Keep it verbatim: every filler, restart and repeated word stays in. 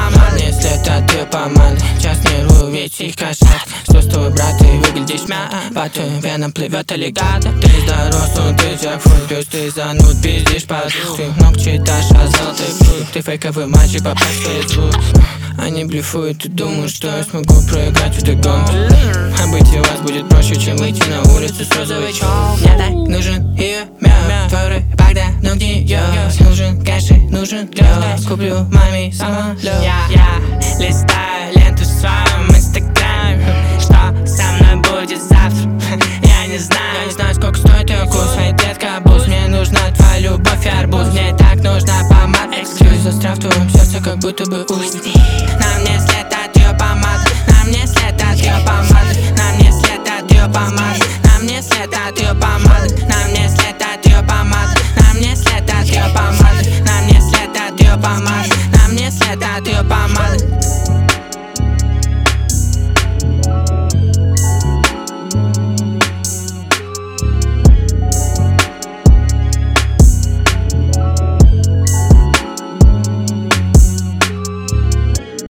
помады. Не след от ее помады. Час нервую ведь их кошмар. Что с тобой, брат, ты выглядишь мягко. По твоим венам плывет аллигатор. Ты здоров, но ты джекфрут. Плюс ты зануд, пиздишь подруг. Ты много читаешь о золотых фрукт. Ты фейковый мальчик, поправь свой звук. Они блефуют и думают, что я смогу проиграть в этой гонке. А быть у вас будет проще, чем выйти на улицу с розовой челкой. Мне так нужен ее мяу. Твой рыбак давно гниет. Нужен кэш, нужен лёд. Куплю маме самолёт. Я, я листаю ленту в своем инстаграме. Что со мной будет завтра? Я не знаю. Я не знаю, сколько стоит ее вкус. Моя детка бус. Мне нужна твоя любовь и арбуз. Мне так нужна помада. Эксклюз застряв в твоем сердце, как будто бы узник. Нам не след от ее помады. Нам не след от ее помады. Нам не след от ее помады. Нам не след от ее помады. Нам не след от ее помады. Нам не след от ее помады. Нам не след от ее помады. Нам не след от ее помады.